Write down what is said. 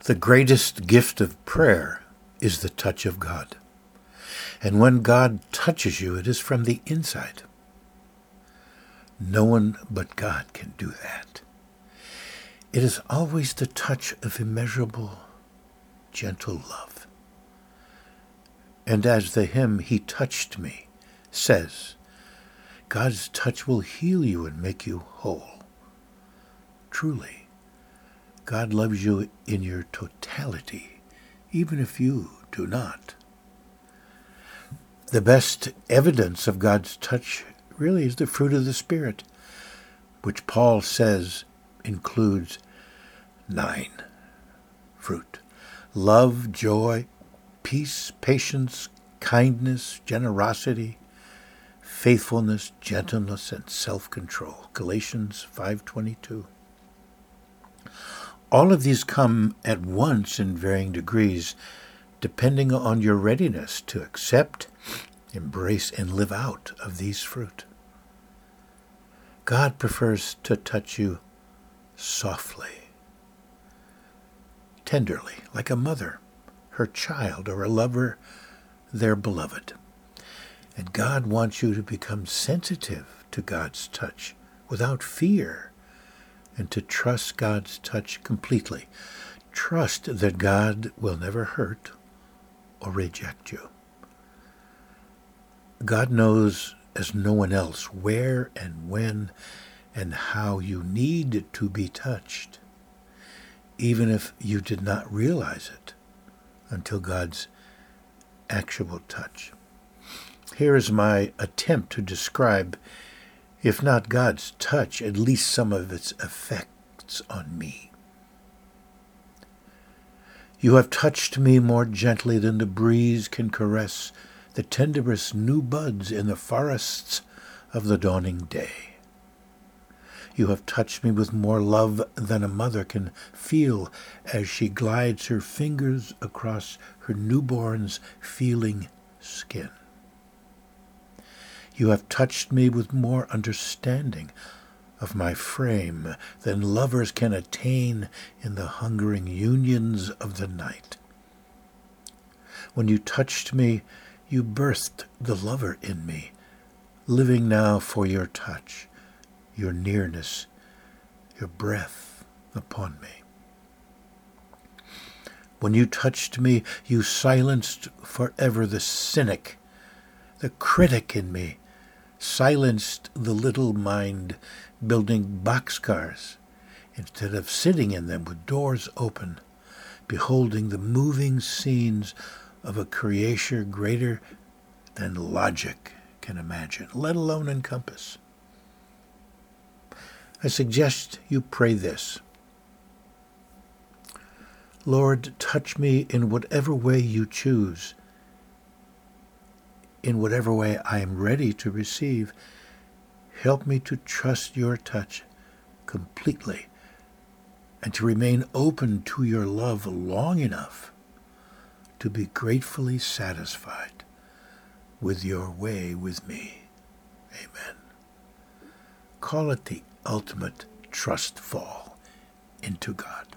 The greatest gift of prayer is the touch of God. And when God touches you, it is from the inside. No one but God can do that. It is always the touch of immeasurable, gentle love. And as the hymn, "He Touched Me," says, God's touch will heal you and make you whole. Truly, God loves you in your totality, even if you do not. The best evidence of God's touch really is the fruit of the Spirit, which Paul says includes 9 fruit: love, joy, peace, patience, kindness, generosity, faithfulness, gentleness, and self-control. Galatians 5:22. All of these come at once in varying degrees, depending on your readiness to accept, embrace, and live out of these fruit. God prefers to touch you softly, tenderly, like a mother, her child, or a lover, their beloved. And God wants you to become sensitive to God's touch without fear, and to trust God's touch completely. Trust that God will never hurt or reject you. God knows as no one else where and when and how you need to be touched, even if you did not realize it until God's actual touch. Here is my attempt to describe, if not God's touch, at least some of its effects on me. You have touched me more gently than the breeze can caress the tenderest new buds in the forests of the dawning day. You have touched me with more love than a mother can feel as she glides her fingers across her newborn's feeling skin. You have touched me with more understanding of my frame than lovers can attain in the hungering unions of the night. When you touched me, you birthed the lover in me, living now for your touch, your nearness, your breath upon me. When you touched me, you silenced forever the cynic, the critic in me, silenced the little mind building boxcars instead of sitting in them with doors open, beholding the moving scenes of a creation greater than logic can imagine, let alone encompass. I suggest you pray this: Lord, touch me in whatever way you choose, in whatever way I am ready to receive. Help me to trust your touch completely and to remain open to your love long enough to be gratefully satisfied with your way with me. Amen. Call it the ultimate trust fall into God.